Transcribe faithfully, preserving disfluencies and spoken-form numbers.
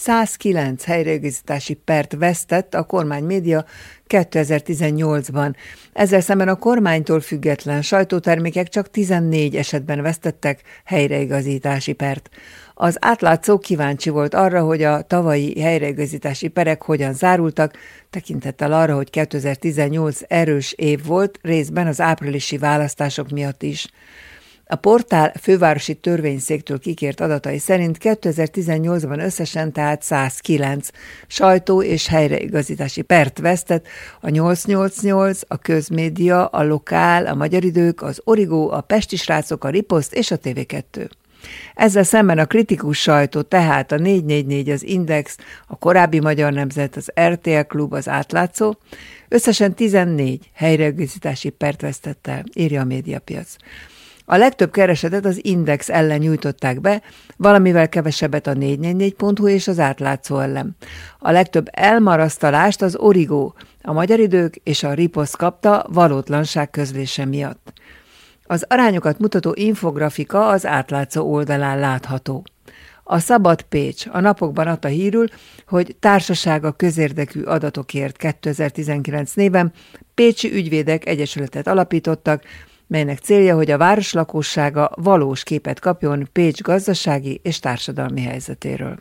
százkilenc helyreigazítási pert vesztett a kormánymédia kétezer-tizennyolcban. Ezzel szemben a kormánytól független sajtótermékek csak tizennégy esetben vesztettek helyreigazítási pert. Az Átlátszó kíváncsi volt arra, hogy a tavalyi helyreigazítási perek hogyan zárultak, tekintettel arra, hogy kétezer-tizennyolc erős év volt, részben az áprilisi választások miatt is. A portál fővárosi törvényszéktől kikért adatai szerint kétezer-tizennyolcban összesen tehát százkilenc sajtó- és helyreigazítási pert vesztett a nyolcszáznyolcvannyolc, a Közmédia, a Lokál, a Magyar Idők, az Origo, a Pesti Srácok, a Riposzt és a té vé kettő. Ezzel szemben a kritikus sajtó, tehát a négy négy négy, az Index, a korábbi Magyar Nemzet, az er té el Klub, az Átlátszó összesen tizennégy helyreigazítási pert vesztett el, írja a Médiapiac. A legtöbb keresetet az Index ellen nyújtották be, valamivel kevesebbet a négy négy négy pont hu és az Átlátszó ellen. A legtöbb elmarasztalást az Origo, a Magyar Idők és a Riposzt kapta valótlanság közlése miatt. Az arányokat mutató infografika az Átlátszó oldalán látható. A Szabad Pécs a napokban adta hírül, hogy társasága közérdekű adatokért kétezer-tizenkilenc néven Pécsi Ügyvédek Egyesületet alapítottak, melynek célja, hogy a város lakossága valós képet kapjon Pécs gazdasági és társadalmi helyzetéről.